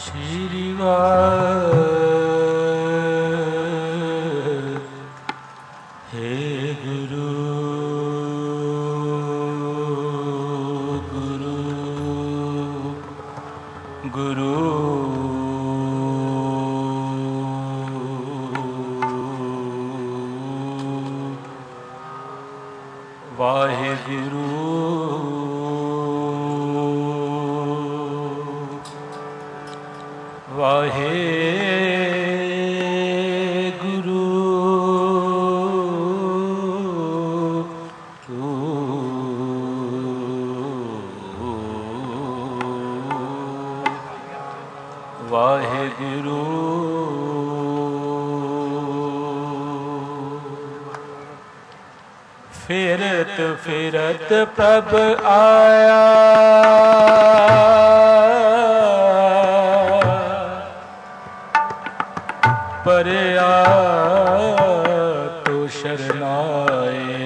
ਸ਼੍ਰੀ ਵਾਹਿਗੁਰੂ ਫਿਰਤ ਫਿਰਤ ਪ੍ਰਭ ਆਇਆ ਪਰਿਆ ਤੋ ਸ਼ਰਨਾਏ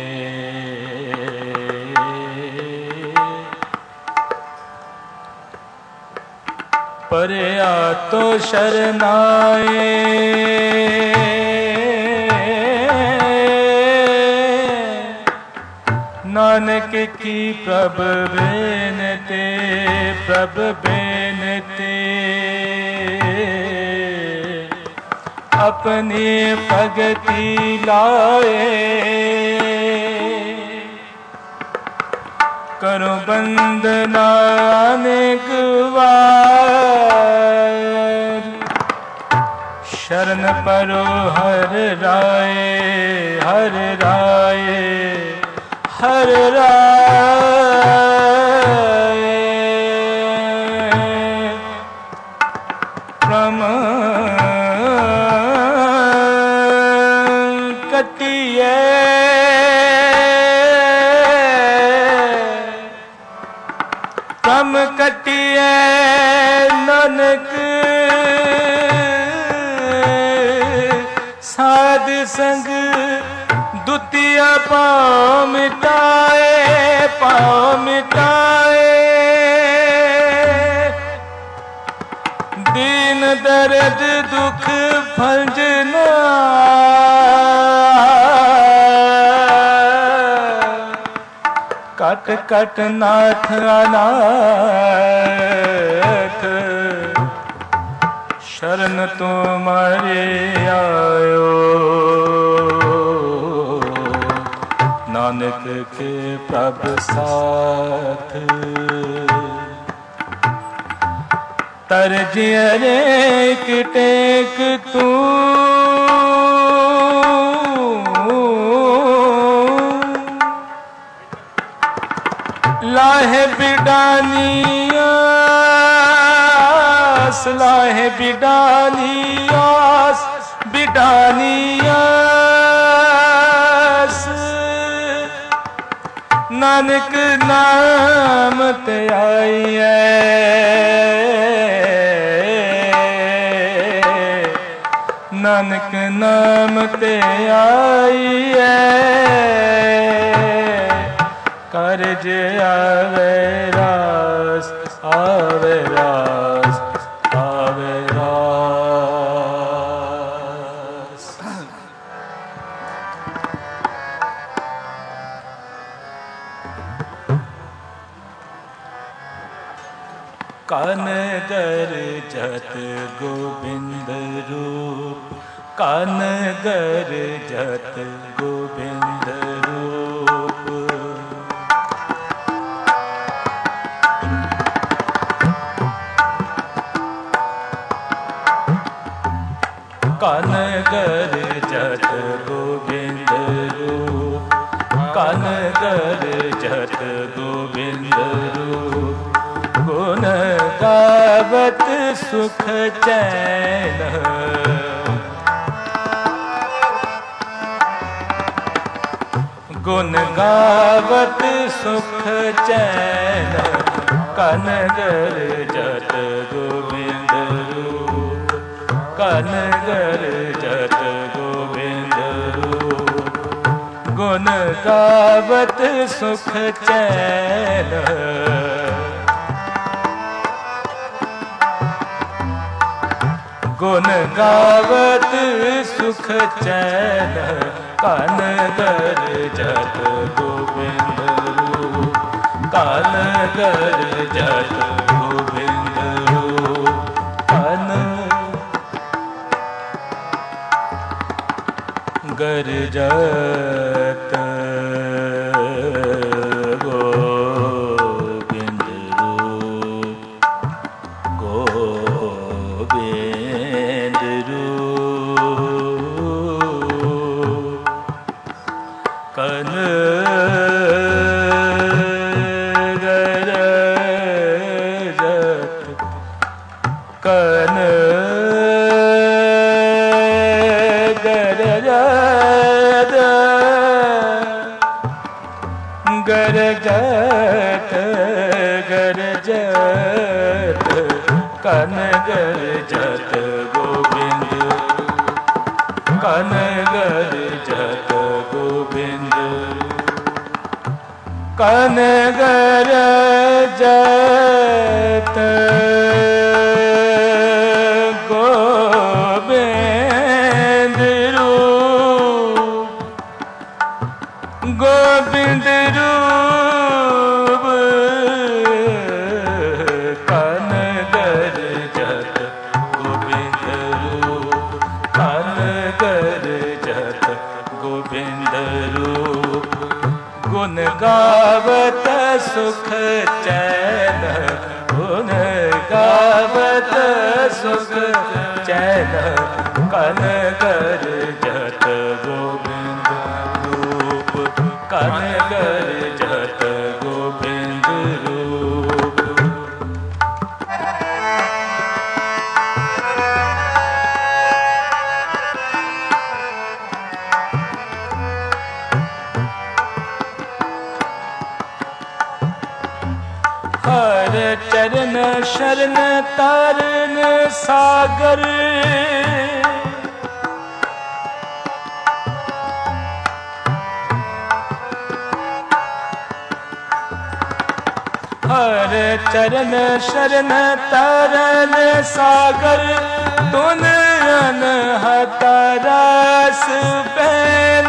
ਪਰਿਆ ਤੋ ਸ਼ਰਨਾਏ ਨਾਨਕ ਕੀ ਪ੍ਰਭ ਬੇਨਤੀ ਪ੍ਰਭ ਬੇਨਤੀ ਆਪਣੀ ਭਗਤੀ ਲਾਏ ਕਰੋ ਬੰਦਨਾ ਅਨੇਕ ਵਾਰ ਸ਼ਰਨ ਪਰੋ ਹਰ ਰਾਏ ਹਰ ਰਾਏ ਹਰ ਰਾਏ ਪ੍ਰਮ ਕਟਿਏ ਪ੍ਰਮ ਕਟਿਏ ਨਾਨਕ ਸਾਧ ਸੰਗ ਦੁਤੀਆ ਪਾਉ ਮਿਟਾਏ ਪਾਉ ਮਿਟਾਏ ਦੀਨ ਦਰਦ ਦੁਖ ਭੰਜਨਾ ਕਟ ਕਟ ਨਾਥ ਅਨਾਥ ਸ਼ਰਨ ਤੁਮਾਰੇ ਆਇਓ ਨਾਨਕ ਕੇ ਪ੍ਰਭ ਸਾਥ ਤਰਜ ਅਨੇਕ ਟੇਕ ਤੂੰ ਲਾਹੇ ਬਿਡਾਨੀਆਸ ਲਾਹੇ ਬਿਡਾਨੀਆਸ ਬਿਡਾਨੀਆਸ ਨਾਨਕ ਨਾਮ ਤੇ ਆਈਐ ਨਾਨਕ ਨਾਮ ਤੇ ਆਈਐ ਕਾਰਜ ਆਵੇ ਰਾਸ ਆਵੇ ਰਾਸ ਆਵੇ ਰਾਸ ਕਨ ਗਰਜਤ ਗੋਬਿੰਦ ਰੂਪ ਕਨ ਗਰਜਤ ਗੋਬਿੰਦ ਰੂਪ ਕਨ ਗਰਜਤ ਗੋਬਿੰਦ ਰੂਪ ਕਨ ਗਰਜਤ ਗੋਬਿੰਦ ਰੂਪ ਗੁਣ ਗਾਵਤ ਸੁਖ ਚੈਨ ਗੁਣ ਗਾਵਤ ਸੁਖ ਚੈਨ ਕਨ ਗਰਜਤ ਗੋਬਿੰਦ ਰੂਪ ਕਨ ਗਰਜਤ ਗੋਬਿੰਦ ਰੂਪ ਗੁਣ ਗਾਵਤ ਸੁਖ ਚੈਨ गुण गावत सुख चैन कान गरजत गोविंद रूप, कान गरजत गोविंद रूप, कान गरजत गोविंद रूप, गोविंद रूप, कान गरजत, कान गरजत, गरजत, कान गरजत गोविंद, कान गरजत गोविंद, कान गरजत गोविंद रूप, गोविंद रूप, कान गरजत गोविंद रूप, कान गरजत गोविंद रूप, गुण गावत सुख चैन, गुण गावत सुख चैन, कान गरजत गोविंद रूप, कान गरजत गोविंद रूप। हर चरण शरण तारन सागर, हर चरण शरण तारन सागर, तुन अनहत रस बैन,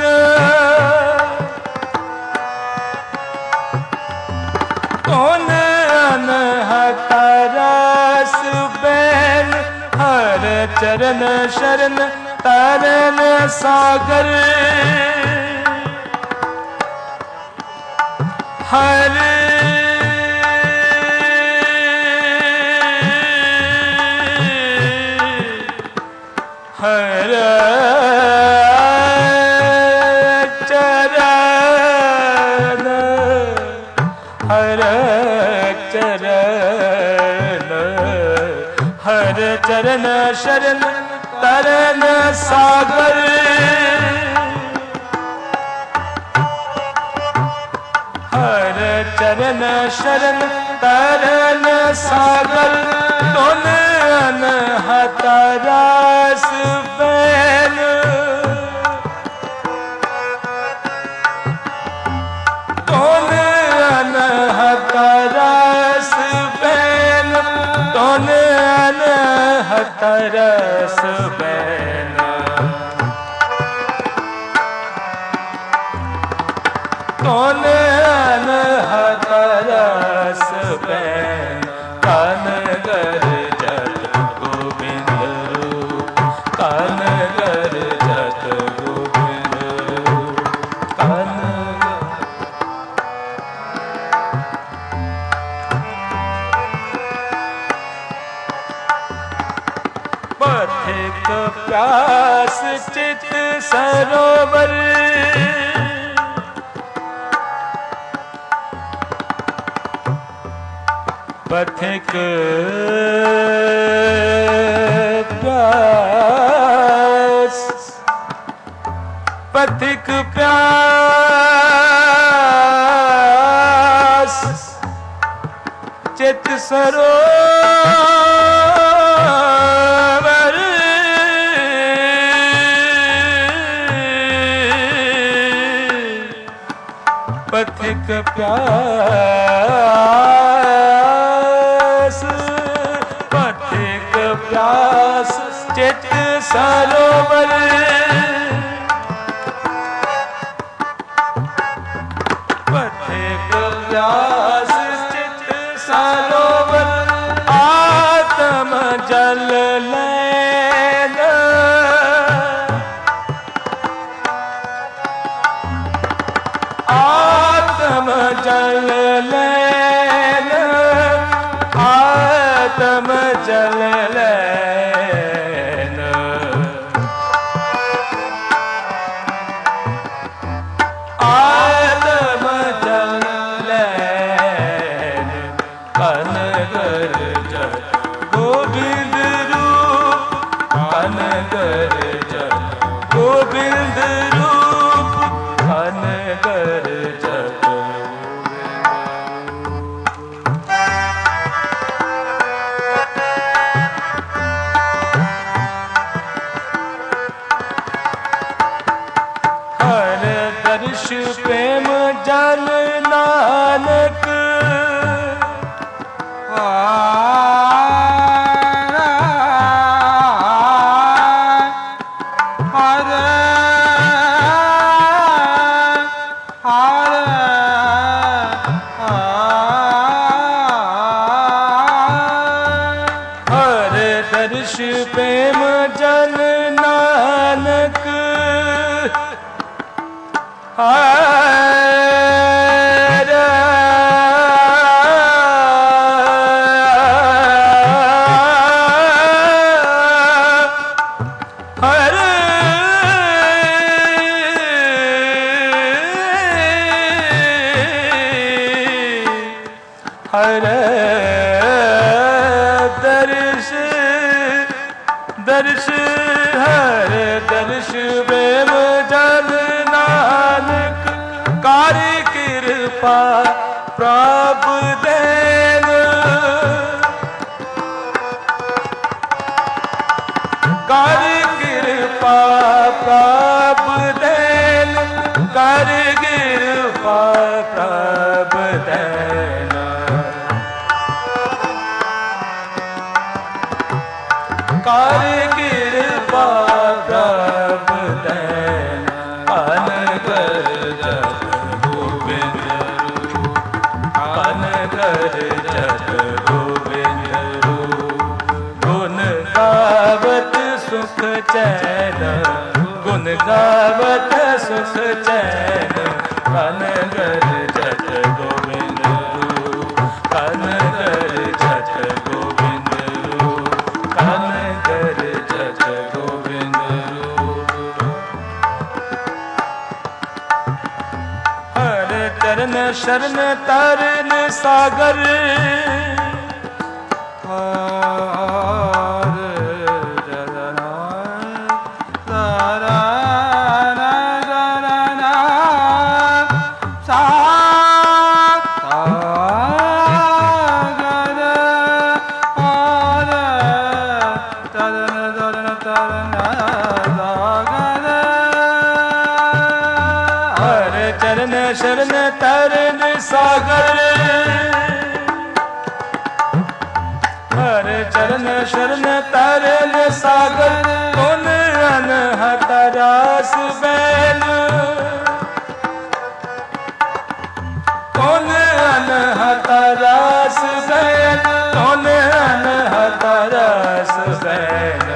तुन अनहत रस बैन, हर चरण शरण तारन सागर, हर हर चरण, हर चरण, हर चरण शरण तरन सागर, हर चरण शरण तरन सागर, तुन अनहत रस बैन, तुन अनहत रस बैन, तुन अनहत रस बैन, तुन अनहत रस बैन, कान गरजत गोविंद रूप, कान गरजत गोविंद रूप, कान पथिक प्यास चित सरोवर, पथिक प्यास, पथिक प्यास चित सरोवर, पथिक प्यास, पथिक प्यास चित सरोवर पथिक व्यास चित सरोवर आत्म जल लेन आत्म जल लेन आत्म जल लेन आत्म जल लेन कनगर जल गोविंद रूप कनगर जल गोविंद रूप कनगर जल हर दर्श प्रेम जन नानक हर दर्श प्रेम जन नानक हर हर हर दर्श दर्श हर दर्श प्रेम जन नानक कारी कृपा प्रभु देन कारी कृपा प्रभु देन कारी कृपा प्रभु देन कारी कृपा प्रभु देन कनगर जल गोविंद रूप कनगर जल गोविंद रूप गुण गावत सुख चैन गुण गावत सुख चैन कनगर जल गोविंद रूप कनगर जल गोविंद रूप कनगर जल गोविंद रूप हर चरण शरण तरन सागर हर चरण शरण तरन सागर हर चरण शरण तरन सागर कौन अनहत रास बैन कौन अनहत रास बैन कौन अनहत रास बैन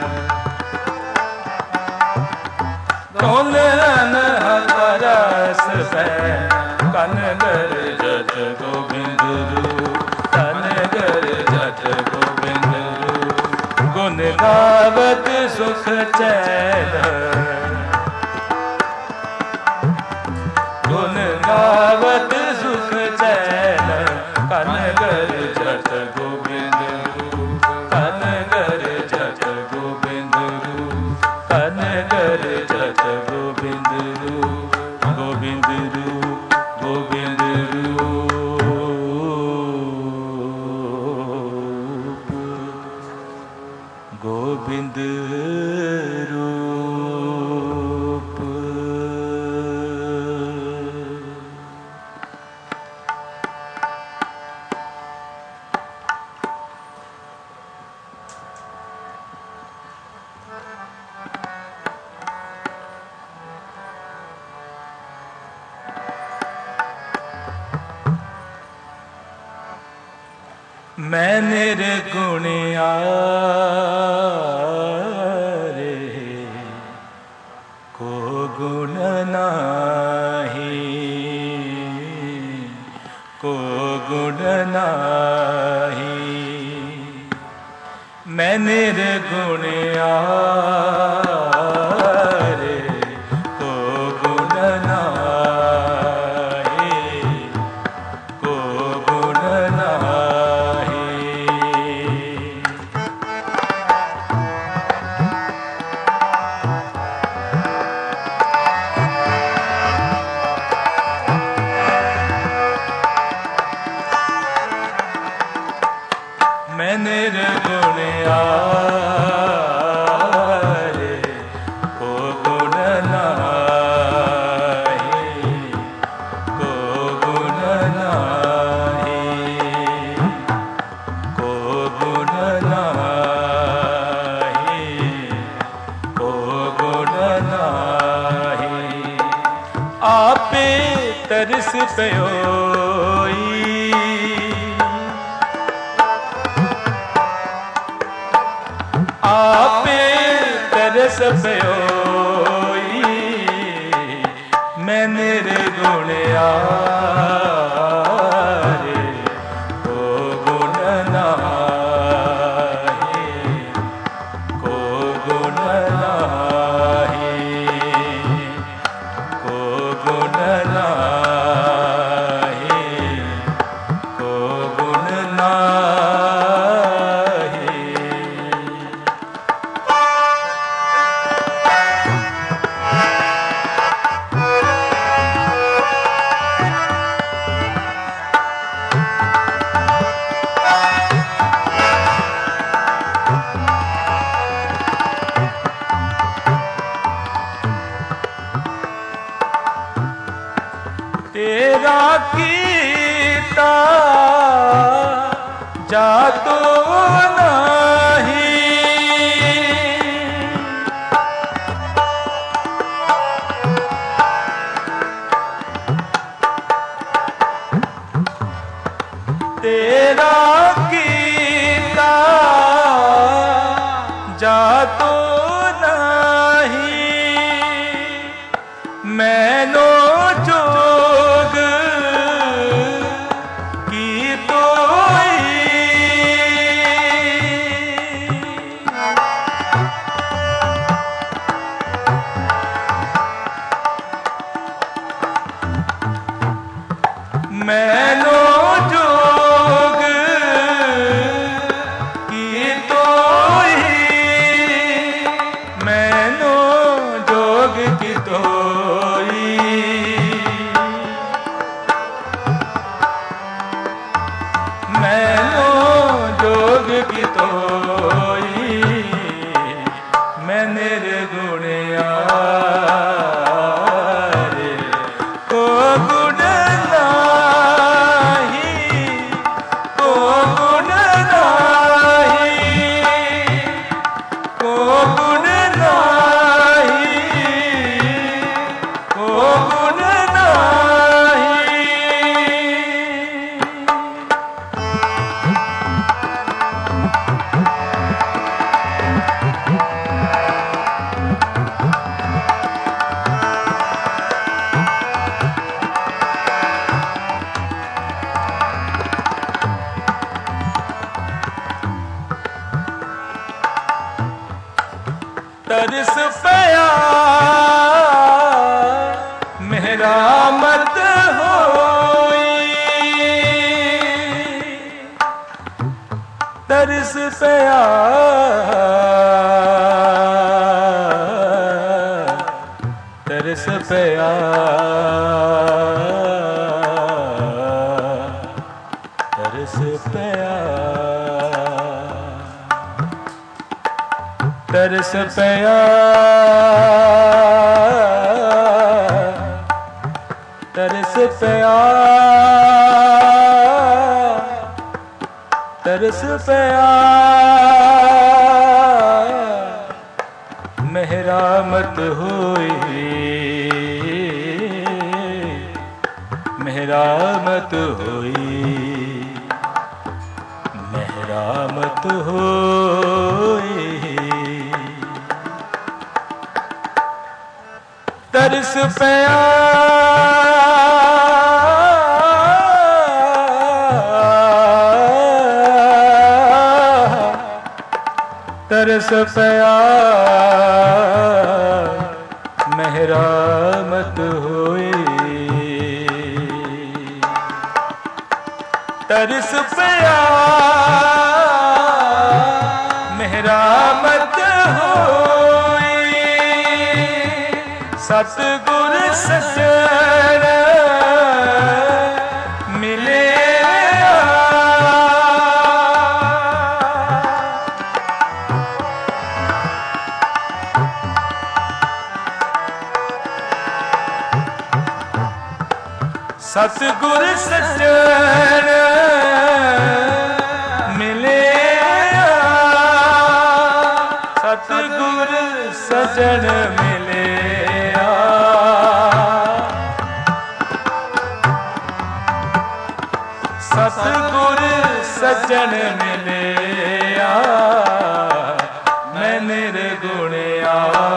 कौन अनहत रास बैन कनगर जल गोविंद रूप कनगर जल गोविंद रूप गुण गावत सुख चैन गुण गावत सुख चैन कनगर जल गोविंद रूप कनगर जल गोविंद रूप कनगर जल गोविंद रूप गोविंद रूप गोविंद रूप गोविंद रूप मैं निर्गुणिया रे को गुण नाही, को गुण नाही। मैं निर्गुणिया रे को गुण नाही, को गुण नाही। मैं निर्गुणिया रे को गुण नाही, को गुण नाही, को गुण नाही, को गुण नाही। आपे तरस पयोई, आपे तरस पयोई। मैं निर्गुणिया रे को गुण नाही, को गुण नाही, को गुण नाही, को गुण नाही। तेरा कीता जातो नहीं, तेरा कीता जातो नहीं। मैनो जोग की तोई, मैनो जोग की तोई, मैनो जोग की तोई। मैनो जोग की तोई। मैं निर्गुणिया रे को गुण नाही, को गुण नाही, को गुण नाही, को गुण नाही। तरस पया मेरा मत होई, तरस पया तरस पया तरस पया तरस पया तरस पया तरस पया मेहरामत हुई मेहरामत हुई होई। तरस पया तरस पया मेहरामत होई। तरस पया मेहरामत होई। सतगुर सजण मिले सतगुर सजण मिले। सतगुर सजण मिले। सतगुर सजण मिले। मैं निर्गुणिया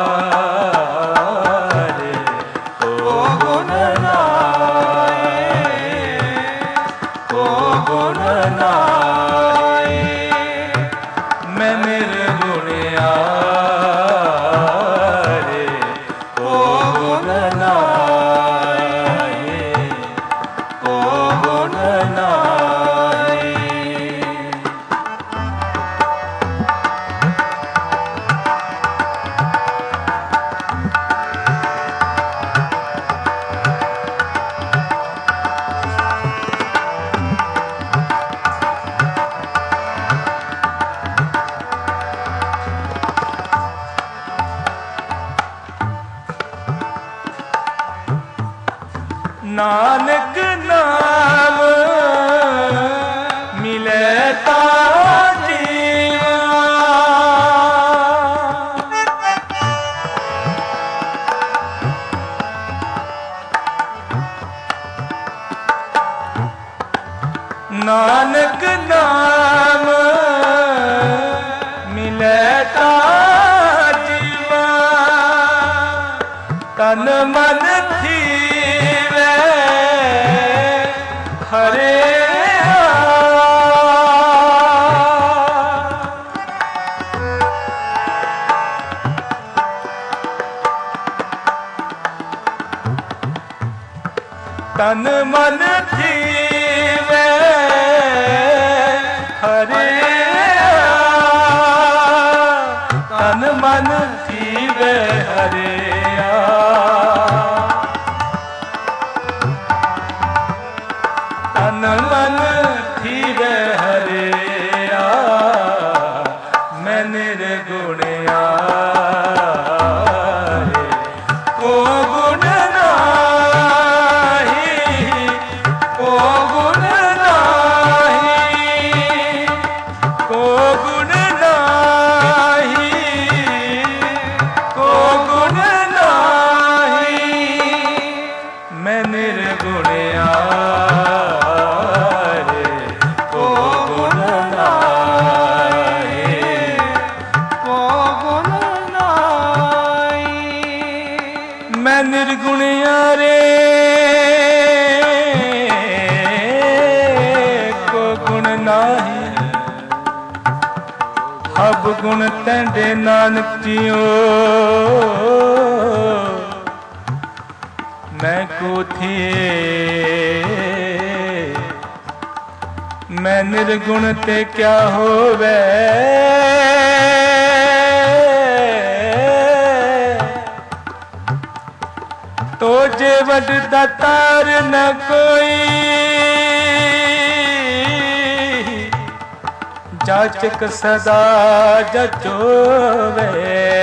नानक नाम मिले ता जीवा। नानक नाम मिले ता जीवा। तन मन हरे तन मन थीवे हरे। तन मन थीवे हरे। तन मन थीवे हरे। मैं निर्गुणिया को गुण नाही। को गुण नाही। को गुण नाही। को गुण नाही। मैं निर्गुणिया निर्गुणिया रे को गुण नाही। अब गुण तेंदे नानक जियो। मैं को थिए मैं निर्गुण ते क्या होवे। तो जे वड दातार न कोई। जाचक सदा जचोवे।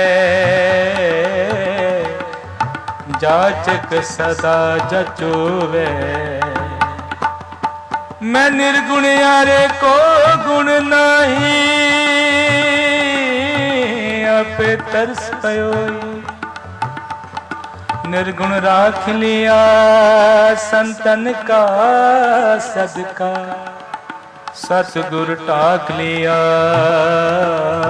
जाचक सदा जचोवे। मैं निर्गुणिया रे को गुण नहीं। आपे तरस पयोई। निर्गुण राख लिया संतन का सदका। सतगुर टाक लिया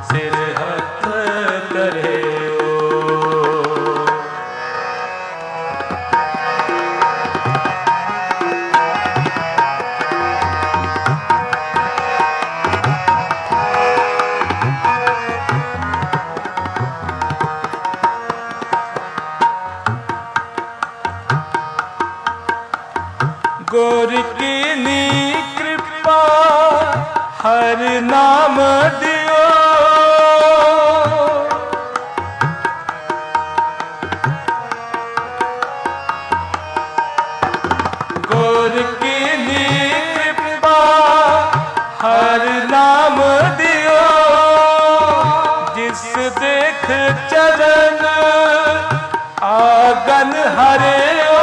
हर नाम दियो गोर की नी कृपा हर नाम दियो जिस देख चरण आगन हरे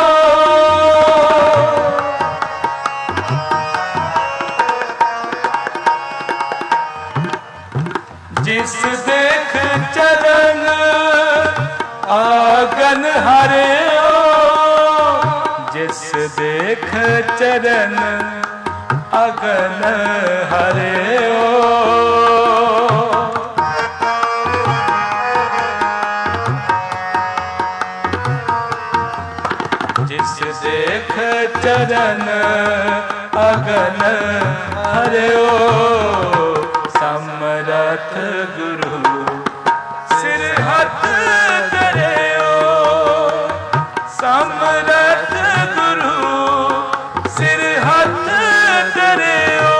जिस देख चरण आगन हरे जिस देख चरण आगन हरे जिस देख चरण आगन हरे समरथ गुरु सिर हथ धरियो समरथ गुरु सिर हथ धरियो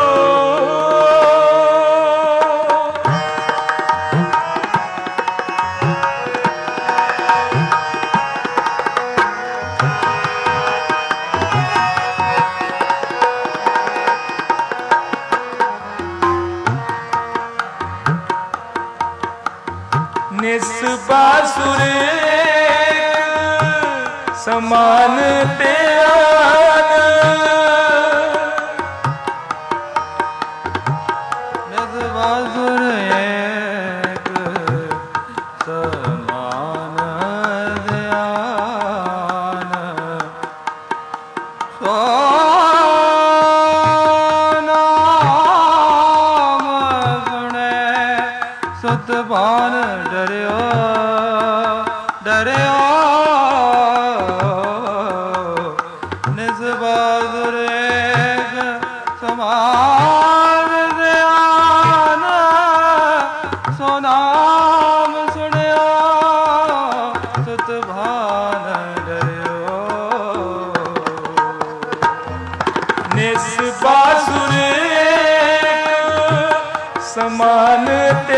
निस्बासुर समान त्यान निस्बासुर एक समान ध्यान सो नाम सुने सतभान डरियो डरियो निस्बासुर एक समान ध्यान सो नाम सुनियो सतभान डरियो निस्बासुर समान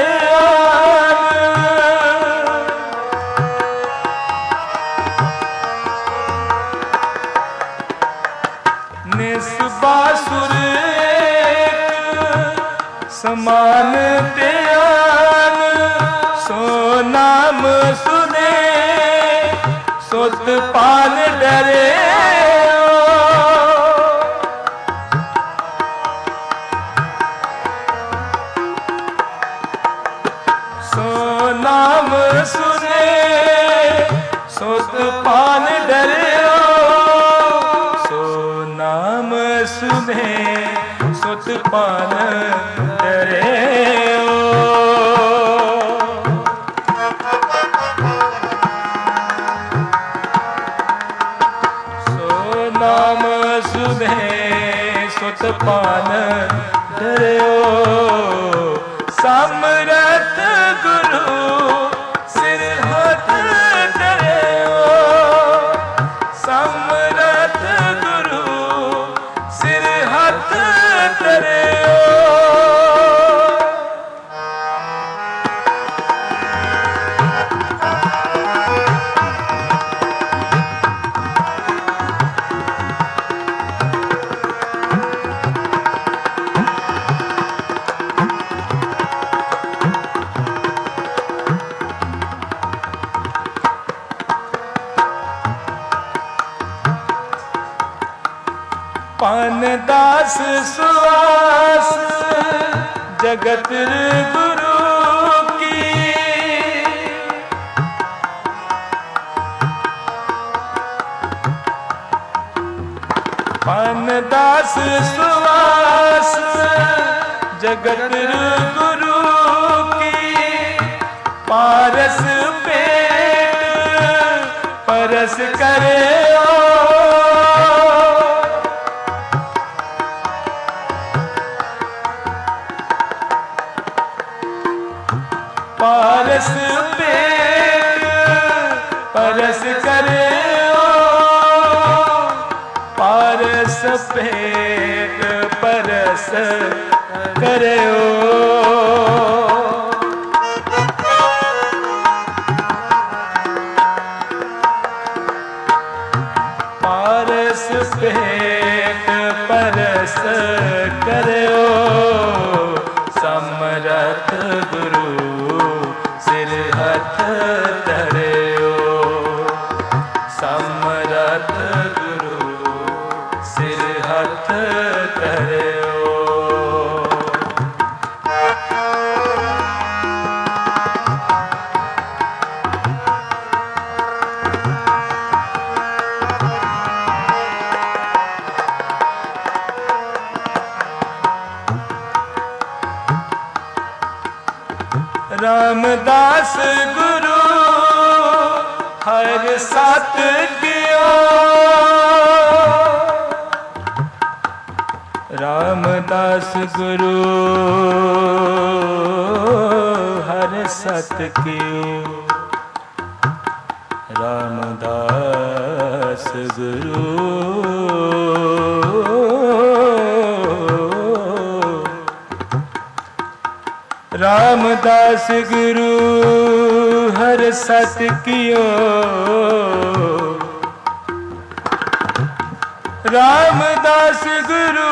निस्बासुर समान त्यान सो नाम सुने सुत पान डरे सो नाम सुने सुत पान डरे नाम सुने सुत पान डरे सो नाम सुने सुत पान डरे समरथ गुरु सिर हथ डरे समरथ गुरु सिर हथ धरे पानदास सुवास जगत गुरु की पानदास सुवास जगत गुरु की पारस पेट परस करे पारस पेट परस करे पारस पेट परस करियो। पारस पेट परस करियो, समरथ गुरु सिर हथ धरियो। समरथ गुरु सिर हथ धरियो। रामदास गुरु हर सत कियो। रामदास गुरु हर सत कियो। रामदास गुरु रामदास गुरु हर सत कियो। रामदास गुरु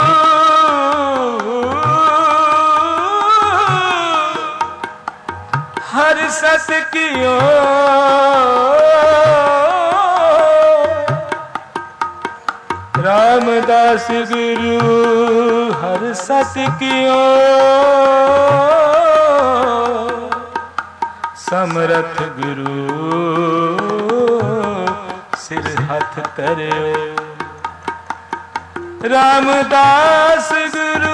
हर सत कियो। रामदास गुरु हर सत कियो। समरथ गुरु सिर हथ धरियो। रामदास गुरु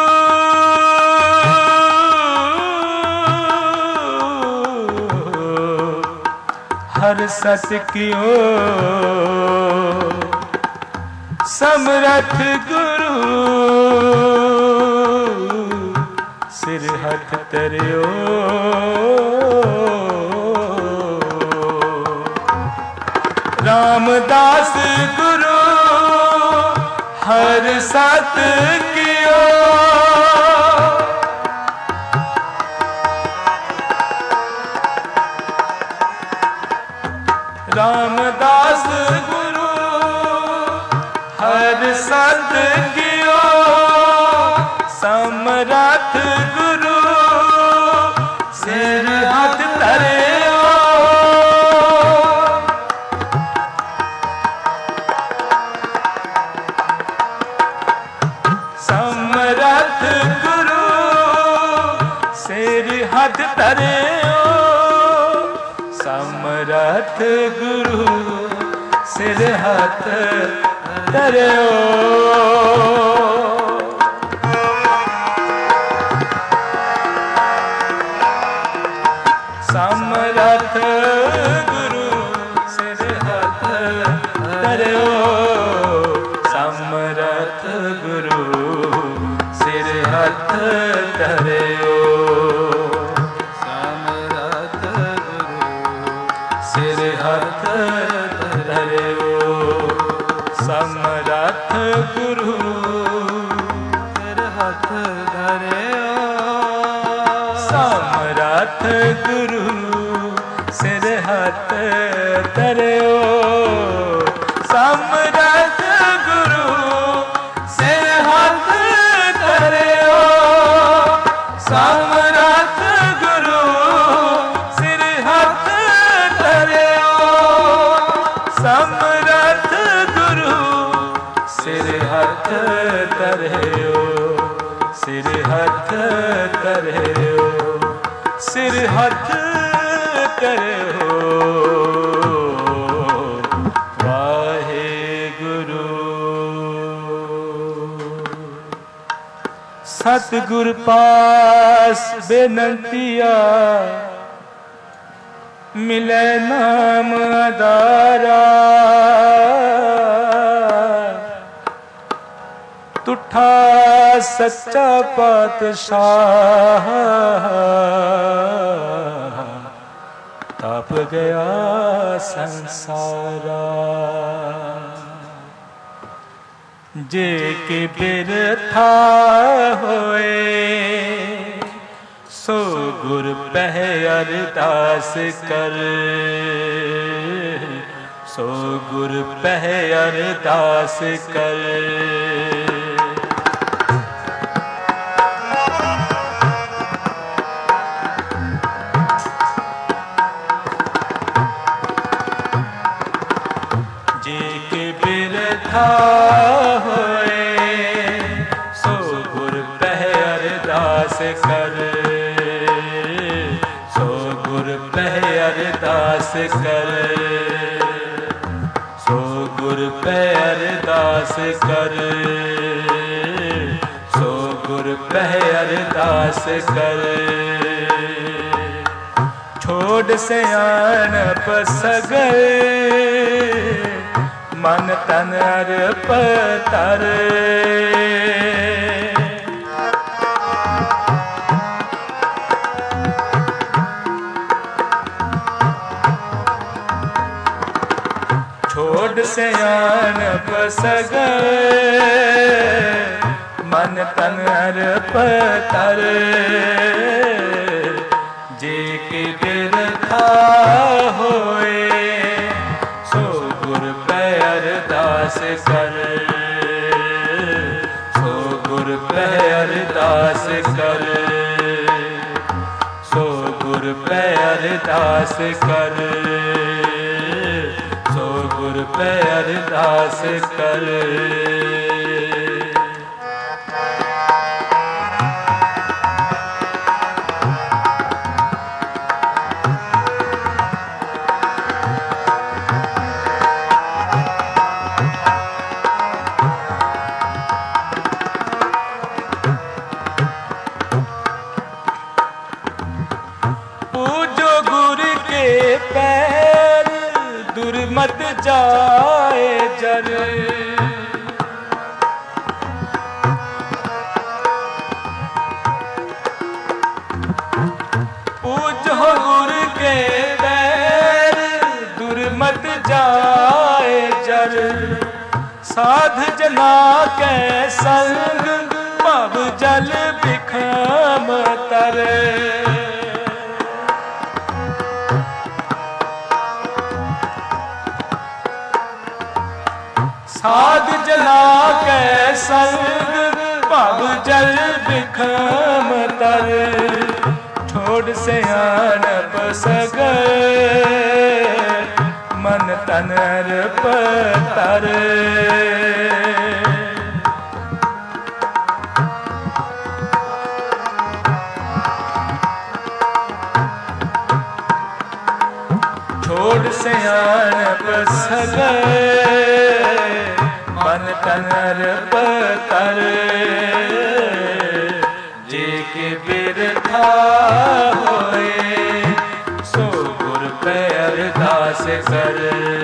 हर सत कियो। समरथ गुरु सिर हथ धरियो। रामदास गुरु हर सत कियो। रामदास गुरु हर सत कियो। समरथ गुरु सिर हथ धरियो। समरथ गुरु सिर हथ धरियो। समरथ गुरु सिर हथ धरियो। समरथ गुरु सिर हथ धरियो। समरथ गुरु सिर हथ धरियो। समरथ गुरु सिर हथ धरियो। समरथ गुरु सिर हथ धरियो। समरथ गुरु सिर हथ धरियो। समरथ गुरु सिर हथ धरियो। समरथ गुरु सिर हथ धरियो। समरथ गुरु सिर हथ धरियो। सिर हथ धरियो। सिर हथ धरियो। वाहेगुरु। सतगुर पास बेनंतिया मिले नाम आधारा। तुठा सच्चा पातशाह ताप गया संसारा। जे के बिरथा होए सो गुर पह अरदास कर, सो गुर पह अरदास कर। जे के बिरथा होए सो गुर पह अरदास कर, सो गुर पह अरदास कर, सो गुर पह अरदास कर, सो गुर पह अरदास कर। छोड़ सियाणप सगर मन तन अर्प तर, छोड़ सियाणप सगर मन तन अर्प तर। जे के बिरथा होए सो गुर पह अरदास कर, सो गुर पह अरदास कर, सो गुर पह अरदास कर, सो गुर पह अरदास कर। पूजो गुर के पैर दुर्मत जाए जर, पूजो गुर के पैर दुर्मत जाए जर। साध जना के संग भव जल बिखम तर, साध जना के संग भव जल बिखम तर। छोड़ सियाणप सगर मन तन अर्प तर, छोड़ सियाणप सगर मन तन अर्प तर। जे के बिरथा होए सो गुर पह अरदास कर,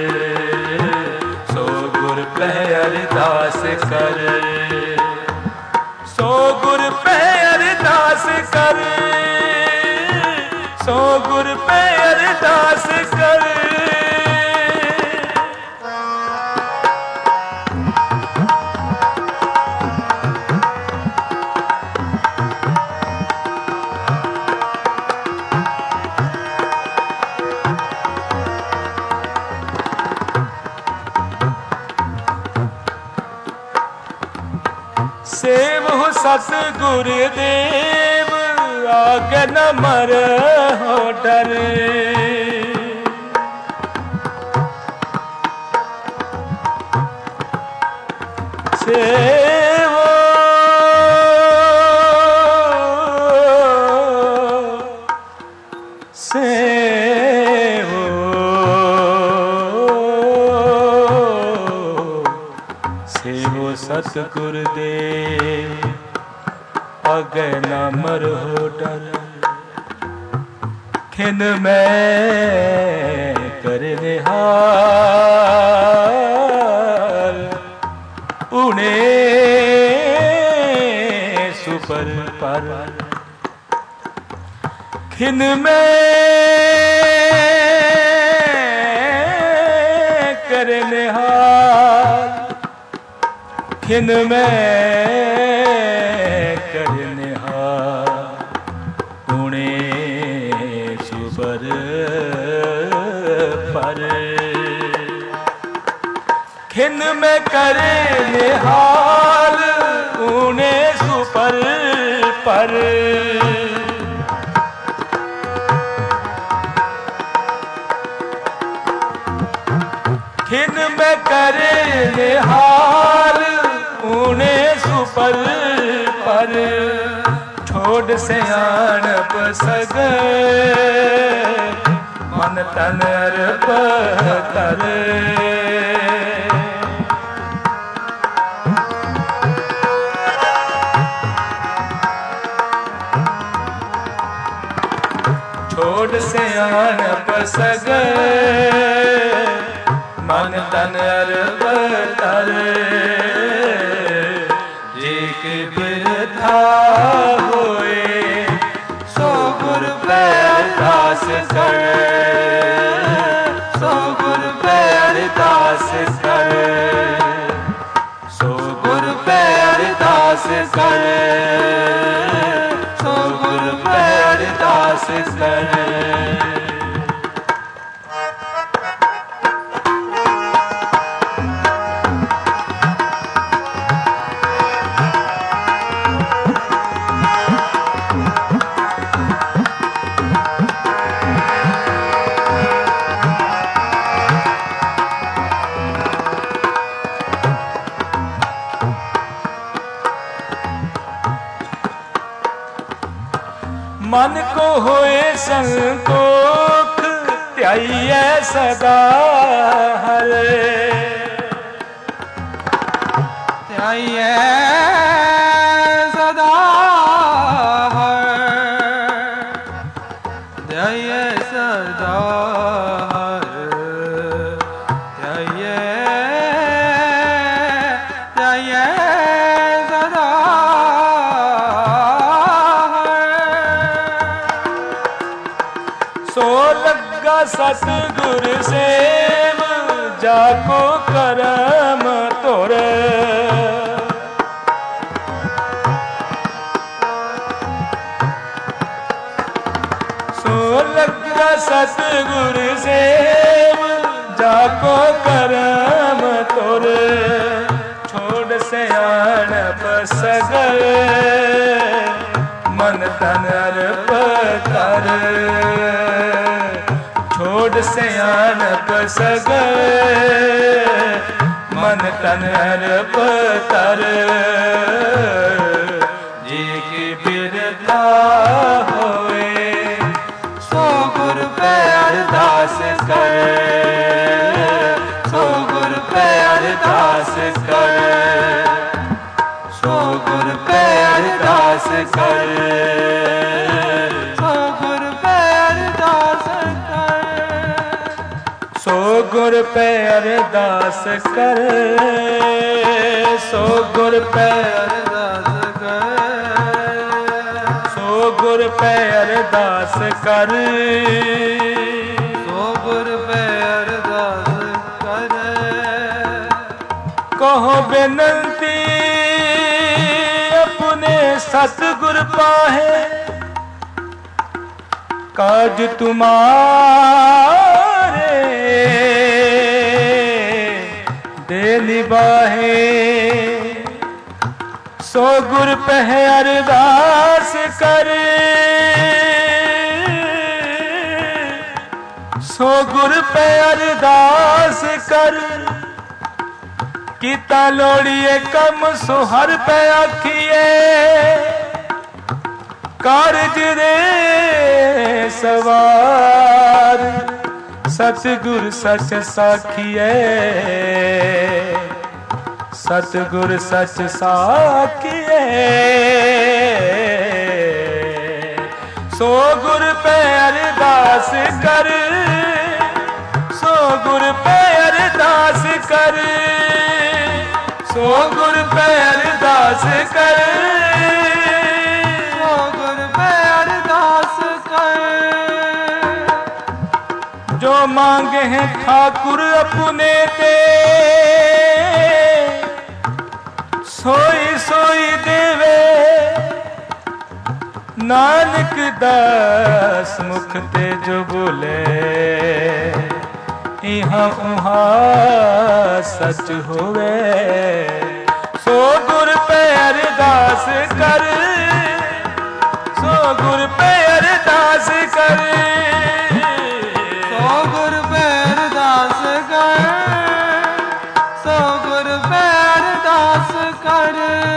सो गुर पह अरदास कर, सो गुर पह अरदास कर, सो गुर पह अरदास कर। सेव सतगुर देव आगे न मर हो डर, सेवो सेवो सेवो सतगुर देव आगे न मर हो डर। खिन मैं करने हाल उन्हें सुपर पर, खिन में करने हाल खिन में करनिहा तूने सुबर पर खिन में करनिहाल ऊने सुपर पर खिन में करनिहाल ऊने सुपर पर छोड़ सियाणप सगे मन तन अर्प कर छोड़ सियाणप सगे मन तन अर्प कर एक बिरथा होए सो गुर पे अरदास कर सो गुर पे अरदास कर सो गुर पे अरदास कर सो गुर पे अरदास कर मन को होए संकोख त्याइए सदा हरे त्याइए सदा हर त्याइए सदा हर त्याइए त्याइए सदा सो लगा सतगुर सेव जाको करम तोर सो लगा सतगुर सेव जाको करम तोर छोड़ सियाणप सगे मन तन अर्प कर छोड़ सियाणप सगे मन तन अर्प कर जी की बिरथा होए सो गुर पे अरदास कर सो गुर पे अरदास कर सो गुर पे अरदास कर सो गुर पे अरदास कर सो गुर पे अरदास कर सो गुर पे अरदास कर सो गुर पे अरदास कर कहो बेनंती अपने सतगुर पाहे काज तुम्हारे दे निभाए सो गुर पे अरदास कर सो गुर पे अरदास कर कीता लोड़िए कम सो हर पे आखिए कारज रे सवार सतगुर सच साखिए सतगुर सच साखिए सो गुर पे अरदास कर सो गुर पे अरदास कर सो गुर पे अरदास कर सो गुर पे अरदास कर जो मांगे हैं ठाकुर अपने ते सोई सोई देवे नानक दास मुख ते जो बोले इहाँ उहाँ सच होवे सो गुर पे अरदास कर सो गुर पे अरदास कर सो गुर पे अरदास कर सो गुर पे अरदास कर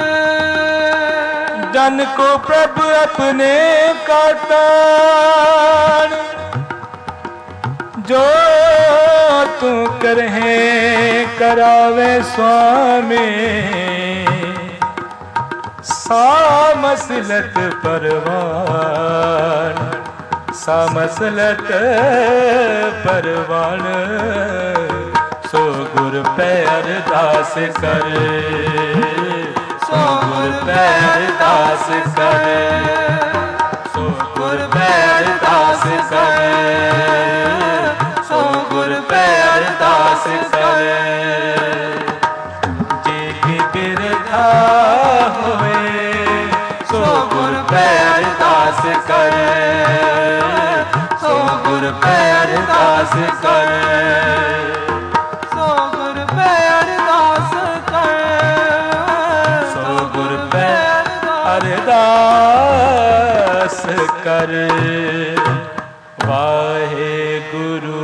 जन को प्रभु अपने का तान जो तू करहे करावे स्वामी सामसलत परवान सामसलत परवान सो गुर पे अरदास कर सो गुर पे अरदास कर सो गुर पे अरदास कर सो गुर पे अरदास कर जे की बिरथा होए सो गुर पे अरदास कर सो गुर पे अरदास कर सो गुर पे अरदास कर सो गुर पे अरदास कर वाहे गुरु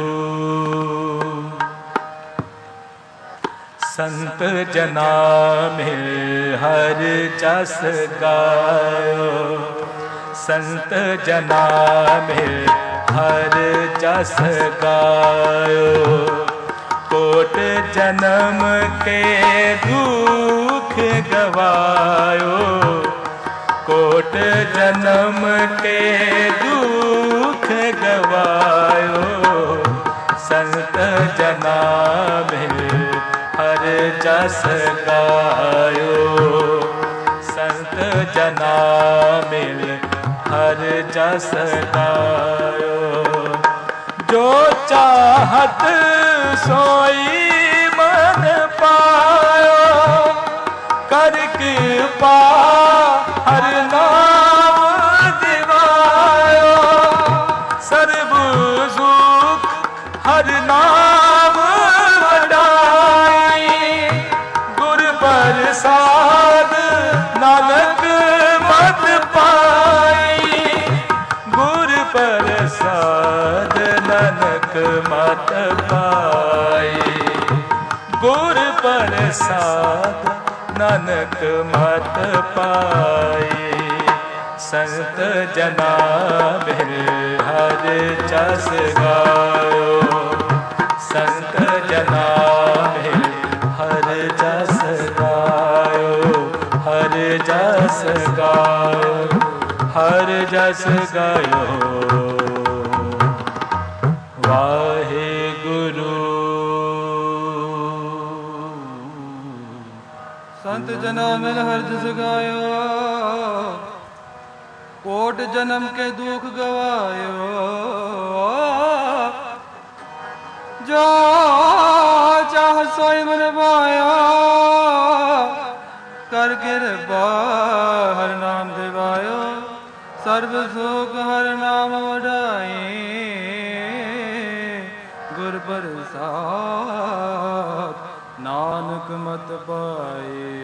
संत जना मिल हर जस गायो संत जना मिल हर जस गायो कोट जन्म के दुख गवायो कोट जन्म के दुख गवायो संत जना मिल हर जस गायो संत जना मिल हर जस गायो जो चाहत सोई मन पायो कर कृपा हर नाम दिवायो सर्व सुख हर नाम वडाई गुर प्रसाद नानक मत पाई गुर प्रसाद नानक मत पाई गुर प्रसाद नानक मत पाई संत जना मिल हर जस गायो संत जना मिल हर जस गायो हर जस गायो हर जस गायो वाहे गुरु संत जना मिल हर जस गायो कोट जन्म के दुख गवायो जो चाह सोई मन पाया कर कृपा हर नाम दिवायो सर्व सुख हर नाम वडाई गुर प्रसाद नानक मत पाए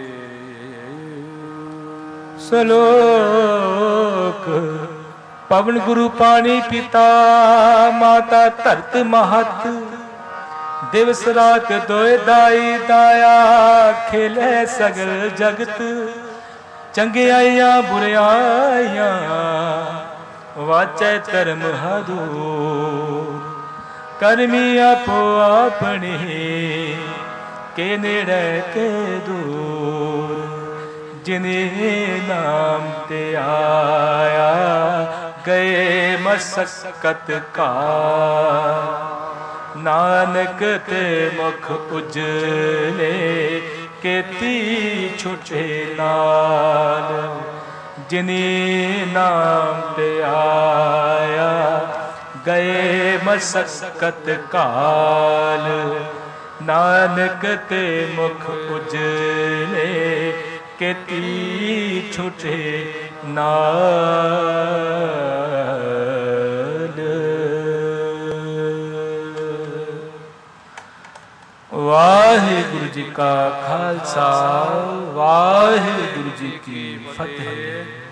श्लोक पवन गुरु पानी पिता माता धरत महत दिवस रात दोए दाई दाया खेले सगल जगत चंगियाइयां बुराइयां वाचे धर्म हदूर करमी आपो अपनी के नेड़े के दूर जिन्हें नाम ते आया गए मशक्कत का नानक ते मुख उजले केती छुटे नाल जिन्हें नाम ते आया गए मशक्कत काल नानक ते मुख उजले केती छुटे नाल। वाहिगुरु जी का खालसा, वाहिगुरु जी की फतेह।